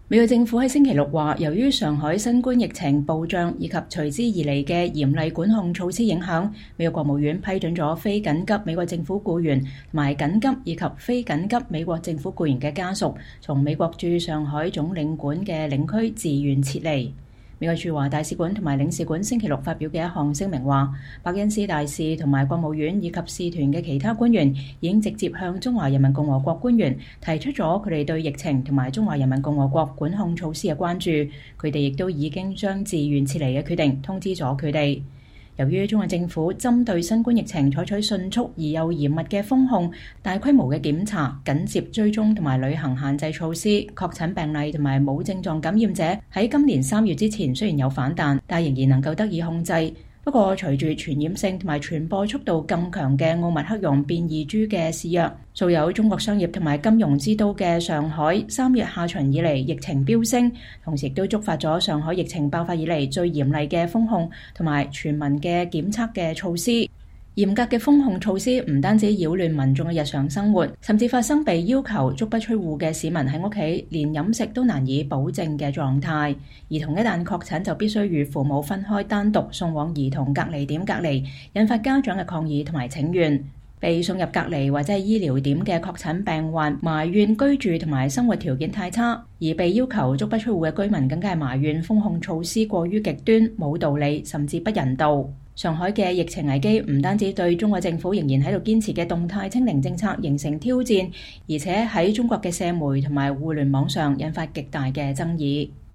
美國政府喺星期六話，由於上海新冠疫情暴漲以及隨之而嚟嘅嚴厲管控措施影響，美國國務院批准咗非緊急美國政府僱員同埋緊急以及非緊急美國政府僱員嘅家屬，從美國駐上海總領館嘅領區自願撤離。美國駐華大使館同埋領事館星期六發表嘅一項聲明話，伯恩斯大使同埋國務院以及使團嘅其他官員已經直接向中華人民共和國官員提出咗佢哋對疫情同埋中華人民共和國管控措施嘅關注，佢哋亦都已經將自願撤離嘅決定通知咗佢哋。由於中國政府針對新冠疫情採取迅速而又嚴密嘅封控、大規模嘅檢查、緊接追蹤同埋旅行限制措施，確診病例同埋冇症狀感染者喺今年3月之前雖然有反彈，但仍然能夠得以控制。不過，隨住傳染性同埋傳播速度更強嘅奧密克戎變異株嘅肆虐，素有中國商業同埋金融之都嘅上海3月下旬以嚟疫情飆升，同時亦都觸發咗上海疫情爆發以嚟最嚴厲嘅封控同埋全民嘅檢測嘅措施。嚴格嘅封控措施唔單止擾亂民眾嘅日常生活，甚至發生被要求足不出戶嘅市民喺屋企連飲食都難以保證嘅狀態。兒童一旦確診就必須與父母分開單獨送往兒童隔離點隔離，引發家長嘅抗議同埋請願。被送入隔離或者係醫療點嘅確診病患埋怨居住同埋生活條件太差，而被要求足不出戶嘅居民更加係埋怨封控措施過於極端、冇道理，甚至不人道。上海嘅疫情危機唔單止對中國政府仍然喺度堅持嘅動態清零政策形成挑戰，而且喺中國嘅社媒同埋互聯網上引發極大嘅爭議。